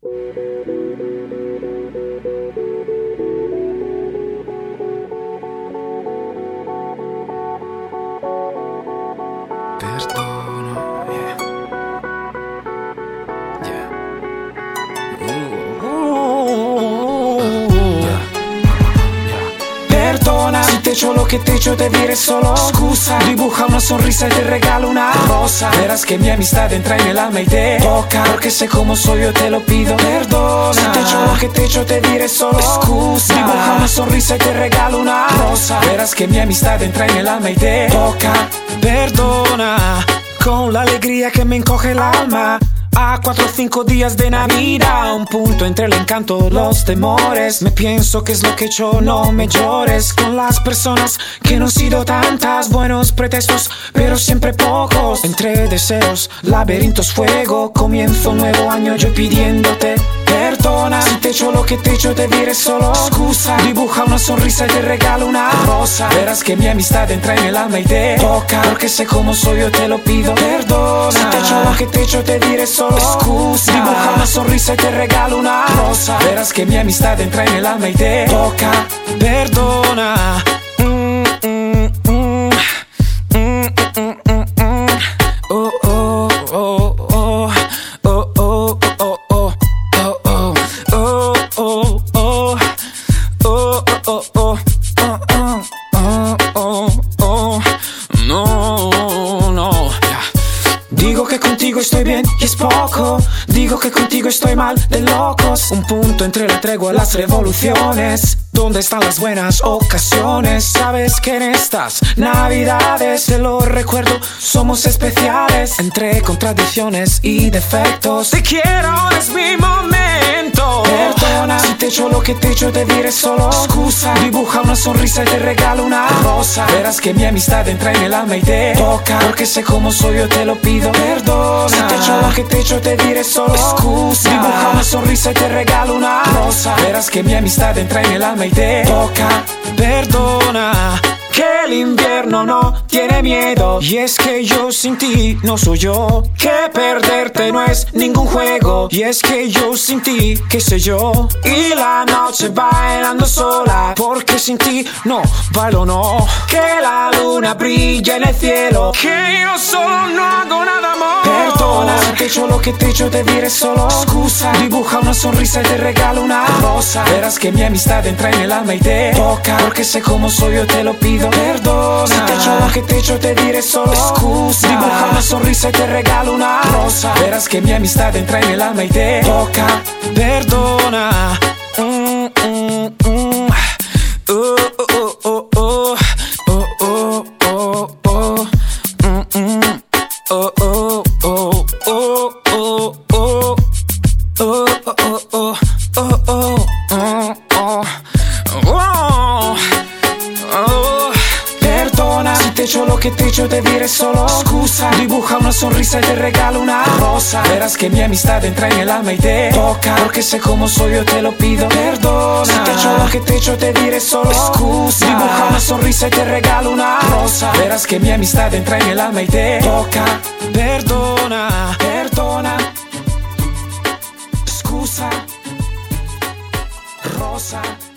Perdono, yeah. Yeah. Perdona si te echo lo que te echo, te diré solo scusa. Dibuja una sonrisa y te regalo una rosa. Verás que mi amistad entra en el alma y te toca, porque sé cómo soy, yo te lo pido. Perdona si te echo lo que te echo, te diré solo excusa. Dibuja una sonrisa y te regalo una rosa. Verás que mi amistad entra en el alma y te toca. Perdona con la alegría que me encoge el alma. A 4 o 5 días de Navidad, un punto entre el encanto y los temores. Me pienso que es lo que he hecho, no me llores. Con las personas que no han sido tantas, buenos pretextos, pero siempre pocos. Entre deseos, laberintos, fuego. Comienzo un nuevo año yo pidiéndote perdona. Si te echo lo que te echo, te diré solo excusa. Dibuja una sonrisa y te regalo una rosa. Verás que mi amistad entra en el alma y te toca, porque sé cómo soy, yo te lo pido. Perdona si te echo lo que te echo, te diré solo excusa. Dibuja una sonrisa y te regalo una rosa. Verás que mi amistad entra en el alma y te toca. Perdona. Digo que contigo estoy bien y es poco. Digo que contigo estoy mal de locos. Un punto entre la tregua y las revoluciones. ¿Dónde están las buenas ocasiones? Sabes que en estas navidades, te lo recuerdo, somos especiales. Entre contradicciones y defectos, te quiero, es mi momento. Perdona si te echo lo que te echo, te diré solo excusa. Dibuja una sonrisa y te regalo una rosa. Verás que mi amistad entra en el alma y te toca, porque sé cómo soy, yo te lo pido. Perdona si te echo lo que te echo, te diré solo excusa. Dibuja una sonrisa y te regalo una rosa. Verás que mi amistad entra en el alma y te toca. Perdona que el invierno no tiene miedo, y es que yo sin ti no soy yo. Que perderte no es ningún juego, y es que yo sin ti, qué sé yo. Y la noche bailando sola, porque sin ti no bailo, no. Que la luna brilla en el cielo, que yo solo no hago nada más. Perdona si te echo lo que te echo, te diré solo excusa. Dibuja una sonrisa y te regalo una rosa. Verás que mi amistad entra en el alma y te toca, porque sé cómo soy, yo te lo pido. Perdona si te echo lo que te echo, te diré solo excusa. Dibuja una sonrisa y te regalo una rosa. Verás que mi amistad entra en el alma y te toca. Perdona. Perdona si te echo lo que te echo, te diré solo excusa. Dibuja una sonrisa y te regalo una rosa. Verás que mi amistad entra en el alma y te toca, porque sé cómo soy, yo te lo pido. Perdona si te echo lo que te echo, te diré solo excusa. Dibuja una sonrisa y te regalo una rosa. Verás que mi amistad entra en el alma y te toca. Perdona, perdona. Excusa, rosa.